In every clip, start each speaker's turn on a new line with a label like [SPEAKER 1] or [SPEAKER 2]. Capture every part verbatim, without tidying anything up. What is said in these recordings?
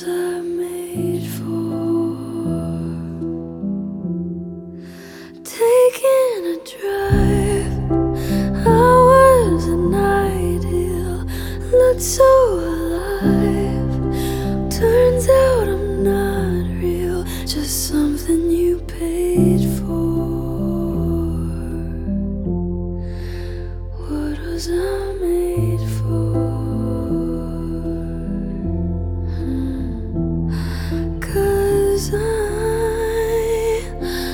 [SPEAKER 1] was I made for? Taking a drive, hours an ideal, looked so alive. Turns out I'm not real, just something you paid for. What was I made for? 'Cause I,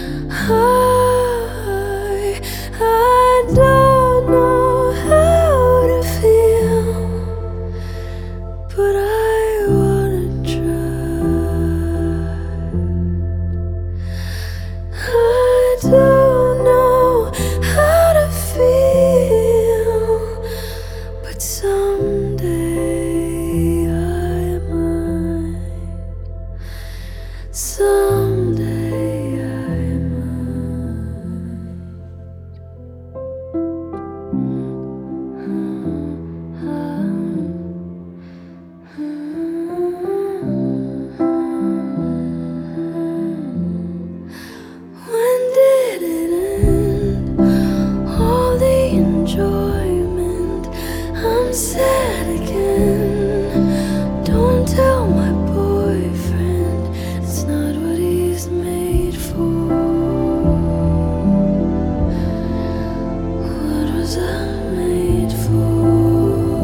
[SPEAKER 1] I, I don't know how to feel, but I wanna try. I don't know how to feel, but someday I might. Someday I When did it end? All the enjoyment. I'm sad again. Don't tell my boyfriend, it's not what he's made for. What was I made for?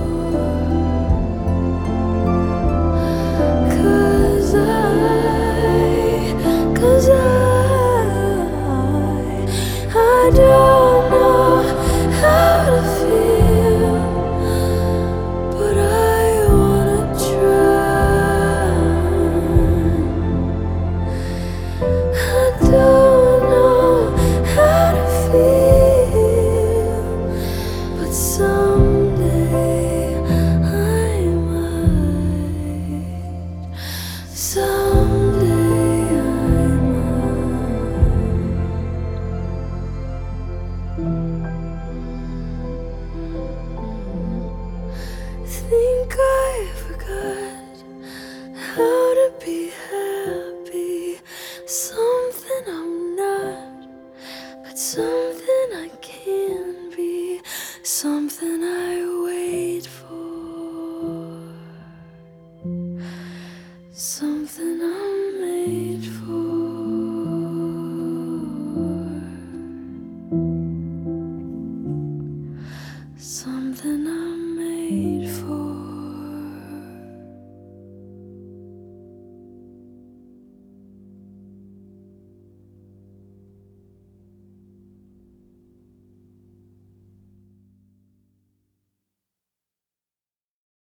[SPEAKER 1] 'Cause I, 'cause I, I don't know how to feel, but I wanna try. I don't know how to feel, but someday I might. Someday I might. Think I forgot how to be happy. Something I'm not, but something I can be. Something I wait for.